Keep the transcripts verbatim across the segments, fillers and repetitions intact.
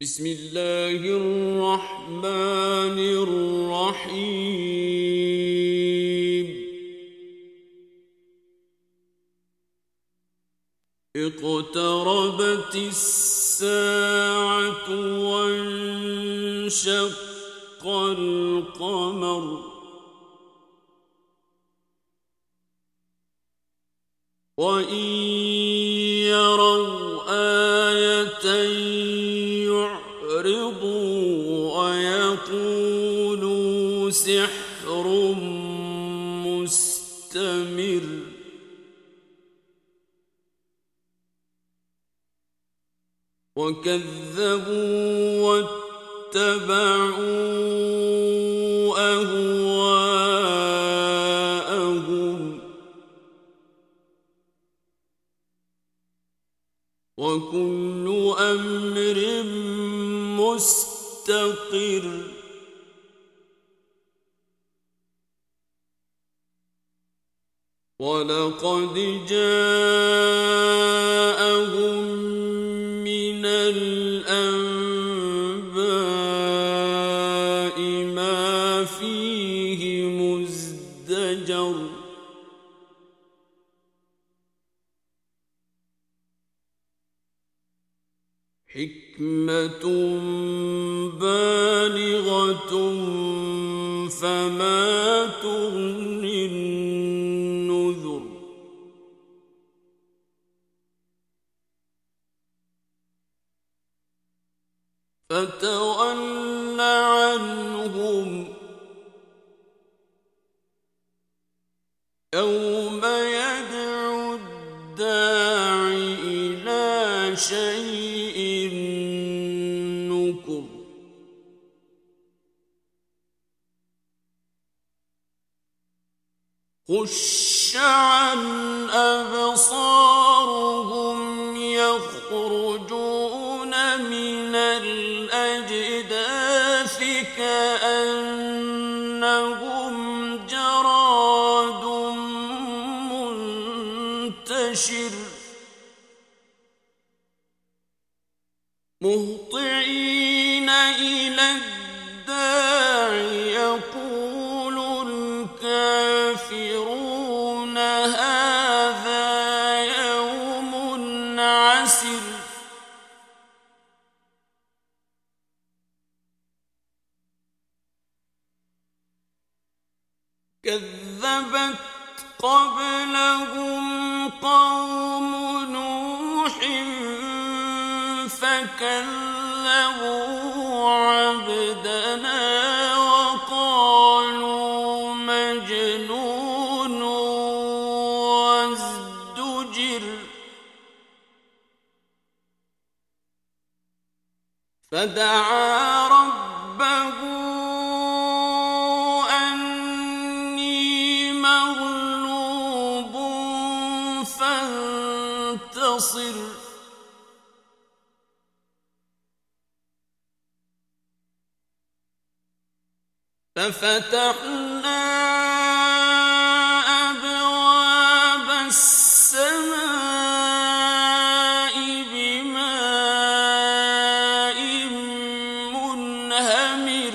بسم الله الرحمن الرحيم اقتربت الساعة وانشق القمر وإن يروا آية يعرضوا ويقولوا سحر مستمر وكذبوا واتبعوا أهواءهم وكل أمر مستقر ولقد جاءهم من الأنباء ما فيه مزدجر حكمة بالغة فما تغني النذر فتول عنهم يوم يدعو الداع إلى شيء نكر خش عن أبصارهم يخرجون من الأجداث كأنهم جراد منتشر مهطعين إلى الداع يقول الكافرون هذا يوم عسر كذبت قبلهم قوم نوح فكذبوا عبدنا وقالوا مجنون وازدجر فدعا ربه أني مغلوب فانتصر ففتحنا أبواب السماء بماء منهمر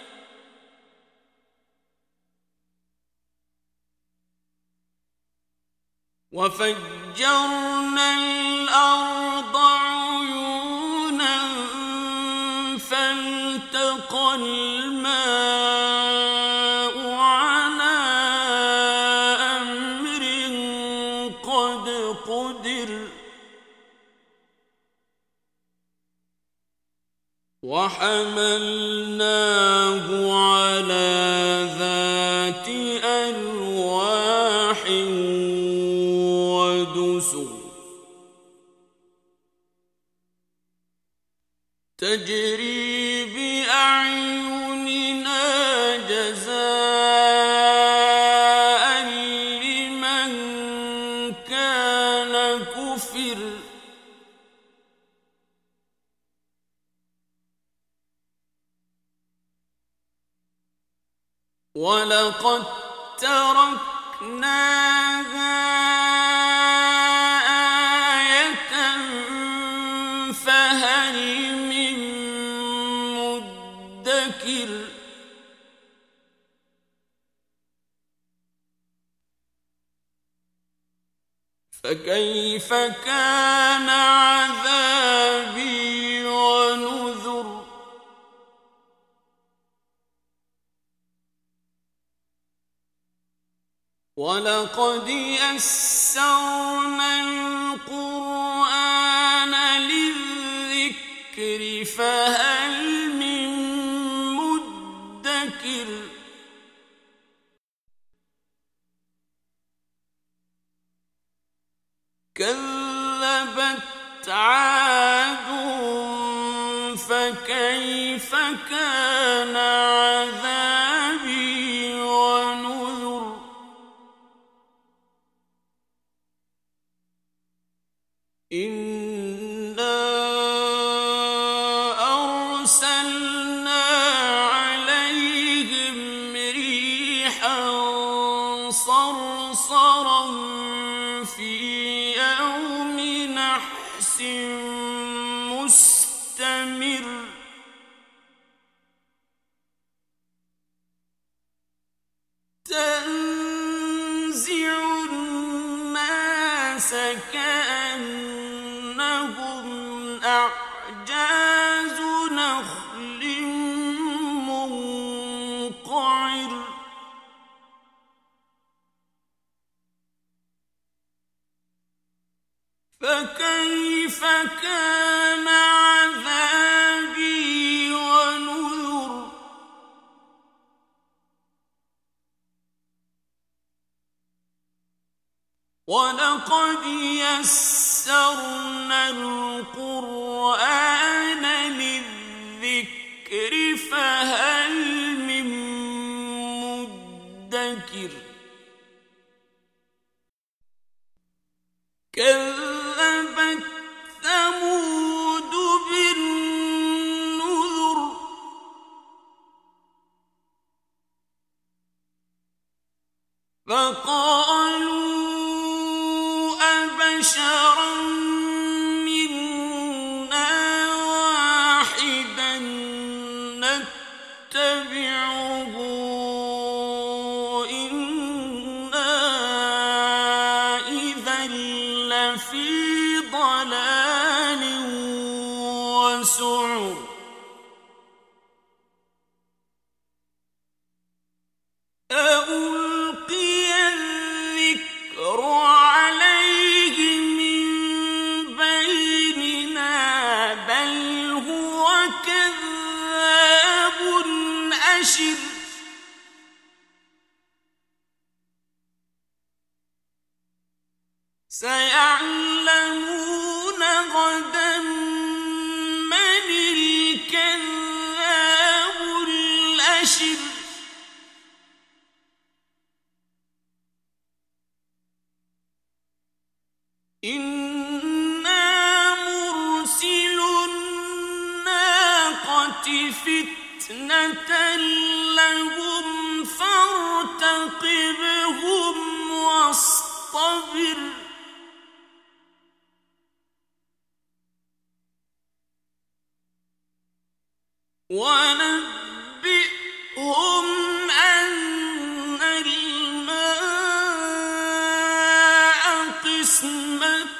وفجرنا الأرض عيونا فالتقى الماء على أمر قد قدر وحملناه على ذات ألواح ودسر تجري بأعيننا جزاء لمن كان كفر ولقد تركناها آية فهل من فكيف كان عذابي ونذر ولقد يسرنا القرآن للذكر فهل من مدكر كذبت عاد فكيف كان عذابي ونذر إنا أرسلنا عليهم ريحا صرصرا في يوم نحس مستمر تنزع الناس كأنهم أعجاز نخل منقعر فكيف كان عذابي ونذر ولقد يسرنا القرآن للذكر فهل من مدكر كذبت ثمود بالنذر فقالوا أبشرا منا واحدا نتبعه إنا إذا لفي ضلال وسعر ألقي الذكر عليه من بيننا بل هو كذاب أشر سيعلمون غدا من الكذاب الأشر إنا مرسل الناقة فتنة لهم فارتقبهم واصطبر ونبئهم أن الماء قسمة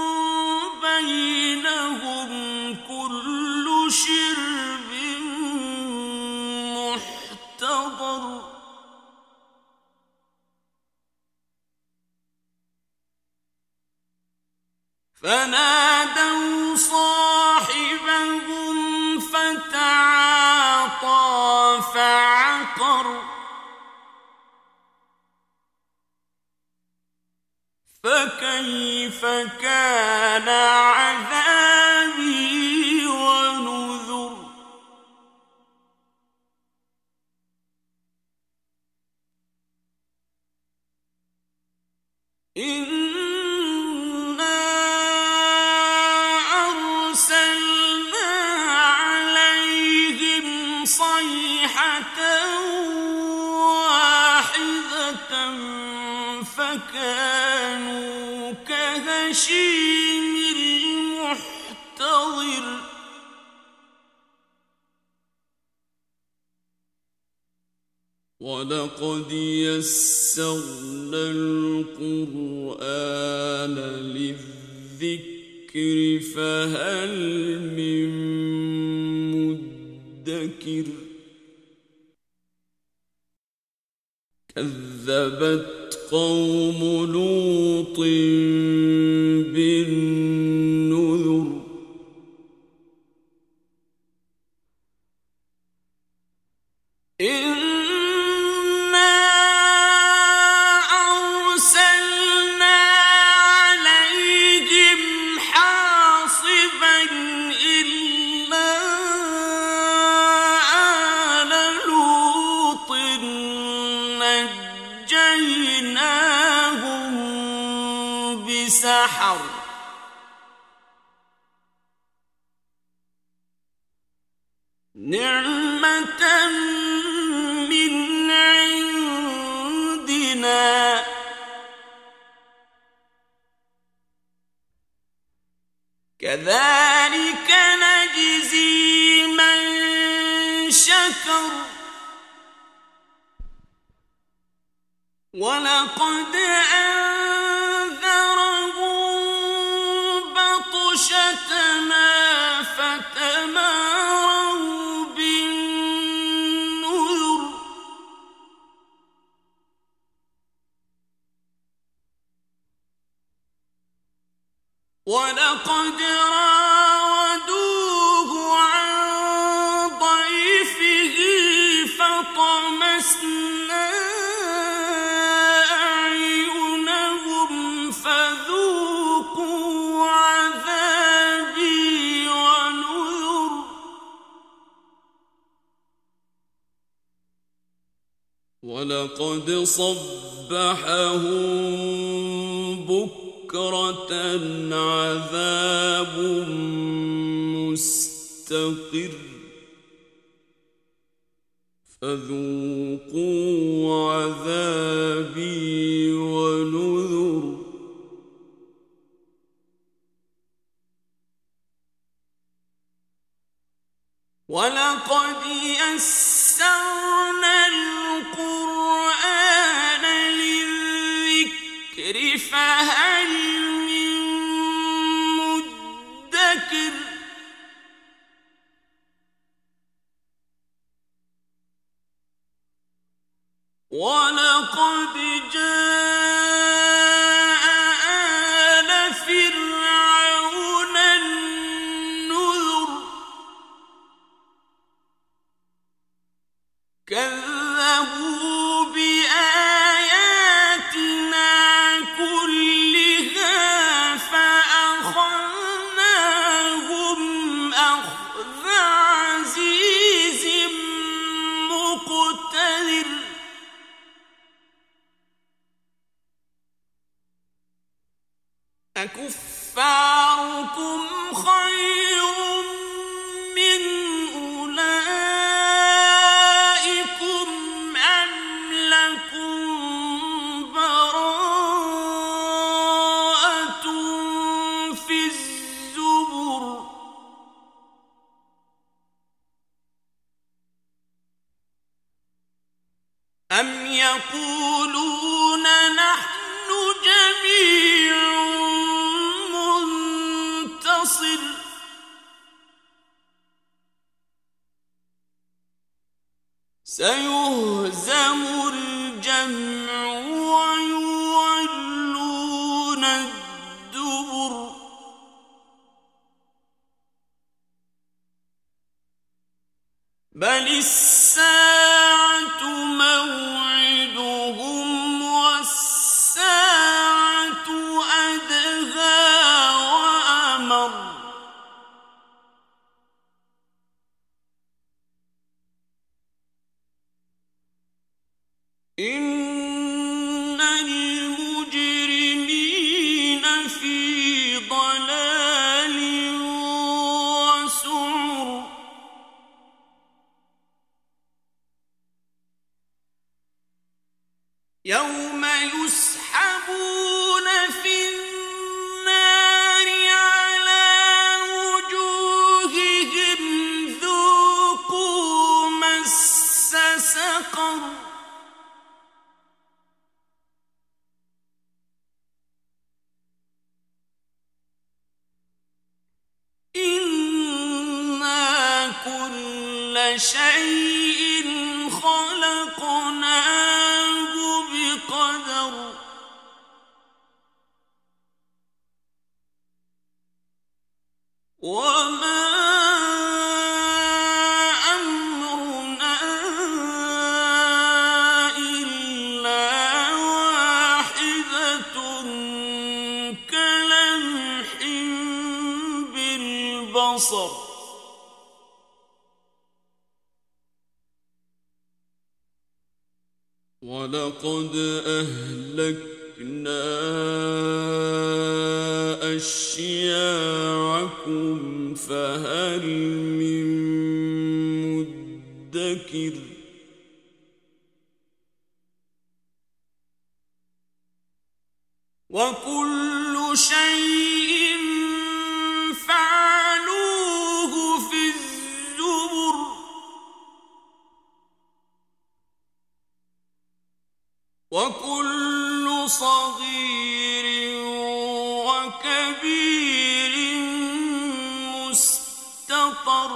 بينهم كل شرب محتضر فنادوا صاحبهم فتعاطى فعقر فكيف كان عذابي ونذر إنا أرسلنا عليهم صيحة واحدة فكانوا كهشيم المحتضر وَلَقَدْ يَسَّرْنَا الْقُرْآنَ لِلذِّكْرِ فَهَلْ مِن مُّدَّكِرٍ كَذَّبَتْ قَوْمُ لُوطٍ بِالنُّذُرِ سحر نعمة من عندنا كذلك نجزي من شكر ولقد بطشتنا فتماروا بالنذر ولقد راودوه عن ضيفه فطمسنا أعينهم فذوقوا عذابي ونذر ولقد صبحهم بكرة عذاب مستقر فذوقوا عذابي ونذر ولقد يسرنا القرآن للذكر فهل من مدكر ولقد جاء آل فرعون النذر كذبوا بآياتنا كلها فأخذناهم أخذ عزيز مقتدر أكفاركم خير من أولئكم أم لكم براءة في الزبر أم يقولون نحن جميع منتصر سيهزم الجمع ويولون الدبر بل الساعة موعدهم والساعة أدهى وأمر إن المجرمين في ضلال وسعر يوم يسحبون في النار على وجوههم ذوقوا مس سقر وكل شيء خلقناه بقدر وما أمرنا إلا واحدة كلمح بالبصر ولقد أهلكنا أشياعكم فهل من مدكر وكل شيء فعلوه في الزبر وكل صغير وكبير مستطر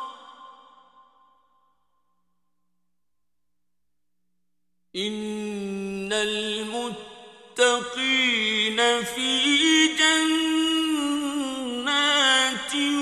إن المتقين في جنات